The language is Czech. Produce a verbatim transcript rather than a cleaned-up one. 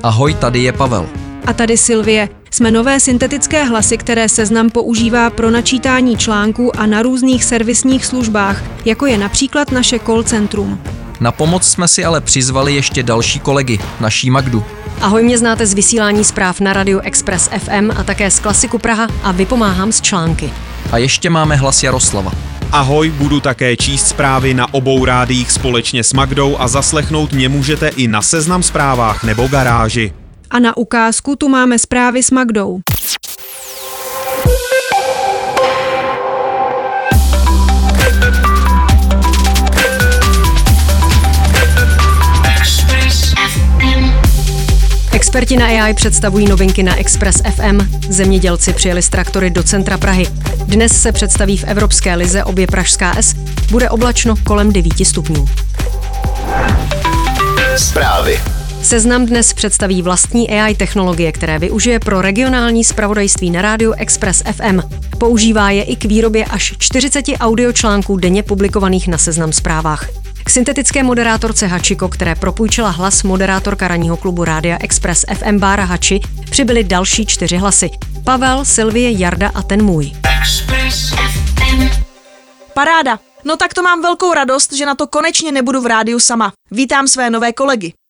Ahoj, tady je Pavel. A tady Sylvie. Jsme nové syntetické hlasy, které Seznam používá pro načítání článků a na různých servisních službách, jako je například naše call centrum. Na pomoc jsme si ale přizvali ještě další kolegy, naší Magdu. Ahoj, mě znáte z vysílání zpráv na Radiu Express F M a také z Klasiku Praha a vypomáhám s články. A ještě máme hlas Jaroslava. Ahoj, budu také číst zprávy na obou rádiích společně s Magdou a zaslechnout mě můžete i na Seznam Zprávách nebo Garáži. A na ukázku tu máme zprávy s Magdou. Experti na A I představují novinky na Express F M. Zemědělci přijeli z traktory do centra Prahy. Dnes se představí v Evropské lize obě pražská S. Bude oblačno kolem devíti stupňů. Zprávy. Seznam dnes představí vlastní A I technologie, které využije pro regionální zpravodajství na rádiu Express F M. Používá je i k výrobě až čtyřiceti audiočlánků denně publikovaných na Seznam Zprávách. K syntetické moderátorce Hachiko, které propůjčila hlas moderátorka ranního klubu Rádia Express F M Bára Hači, přibyly další čtyři hlasy. Pavel, Sylvie, Jarda a ten můj. Paráda. No tak to mám velkou radost, že na to konečně nebudu v rádiu sama. Vítám své nové kolegy.